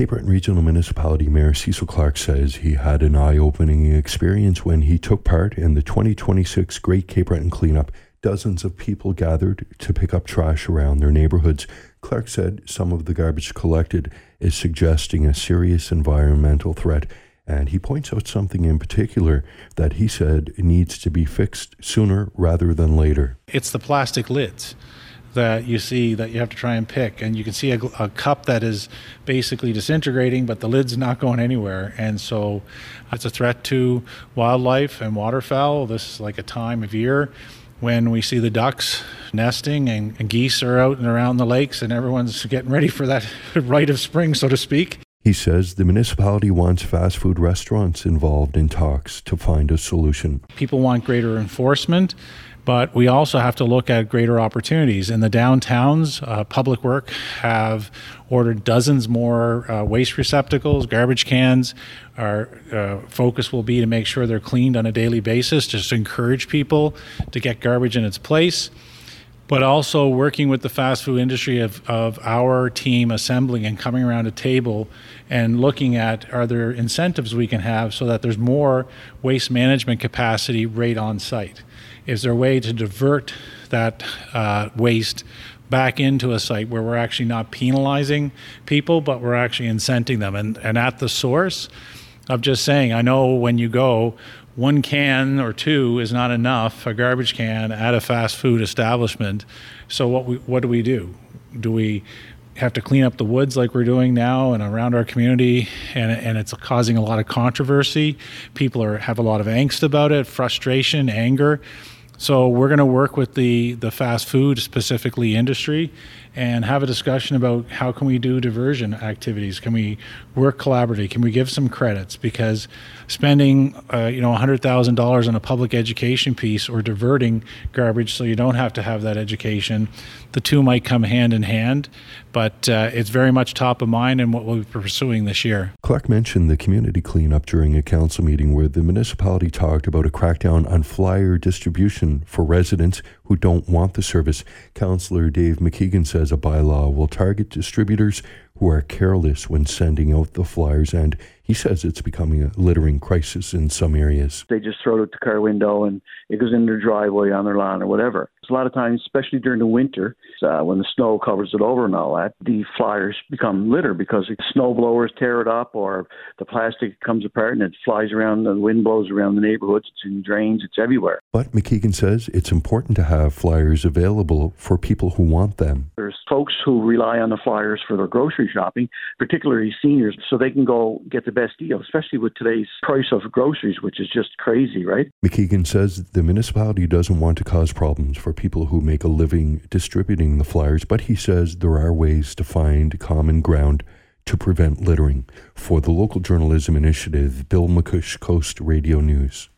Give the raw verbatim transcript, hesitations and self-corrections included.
Cape Breton Regional Municipality Mayor Cecil Clark says he had an eye-opening experience when he took part in the twenty twenty-six Great Cape Breton Cleanup. Dozens of people gathered to pick up trash around their neighborhoods. Clark said some of the garbage collected is suggesting a serious environmental threat, and he points out something in particular that he said needs to be fixed sooner rather than later. It's the plastic lids that you see that you have to try and pick, and you can see a, a cup that is basically disintegrating, but the lid's not going anywhere, and so it's a threat to wildlife and waterfowl. This is like a time of year when we see the ducks nesting and, and geese are out and around the lakes, and everyone's getting ready for that rite of spring, so to speak. He says the municipality wants fast food restaurants involved in talks to find a solution. People want greater enforcement, but we also have to look at greater opportunities. In the downtowns, uh, Public Work have ordered dozens more uh, waste receptacles, garbage cans. Our uh, focus will be to make sure they're cleaned on a daily basis, just to encourage people to get garbage in its place. But also working with the fast food industry of, of our team assembling and coming around a table and looking at, are there incentives we can have so that there's more waste management capacity right on site? Is there a way to divert that uh, waste back into a site where we're actually not penalizing people, but we're actually incenting them? And, and at the source of just saying, I know when you go, one can or two is not enough, a garbage can at a fast food establishment. So what we, what do we do? Do we have to clean up the woods like we're doing now and around our community, and, and it's causing a lot of controversy? People are have a lot of angst about it, frustration, anger. So we're going to work with the, the fast food, specifically industry, and have a discussion about how can we do diversion activities? Can we work collaboratively? Can we give some credits? Because spending uh, you know one hundred thousand dollars on a public education piece or diverting garbage so you don't have to have that education, the two might come hand in hand, but uh, it's very much top of mind in what we'll be pursuing this year. Clark mentioned the community cleanup during a council meeting where the municipality talked about a crackdown on flyer distribution for residents who don't want the service. Councillor Dave McKeegan says a bylaw will target distributors who are careless when sending out the flyers, and he says it's becoming a littering crisis in some areas. They just throw it out the car window and it goes in their driveway, on their lawn or whatever. A lot of times, especially during the winter, uh, when the snow covers it over and all that, the flyers become litter because the snow blowers tear it up or the plastic comes apart and it flies around, the wind blows around the neighborhoods, it's in drains, it's everywhere. But McKeegan says it's important to have flyers available for people who want them. There's folks who rely on the flyers for their grocery shopping, particularly seniors, so they can go get the best deal, especially with today's price of groceries, which is just crazy, right? McKeegan says the municipality doesn't want to cause problems for people who make a living distributing the flyers, but he says there are ways to find common ground to prevent littering. For the Local Journalism Initiative, Bill McCush, Coast Radio News.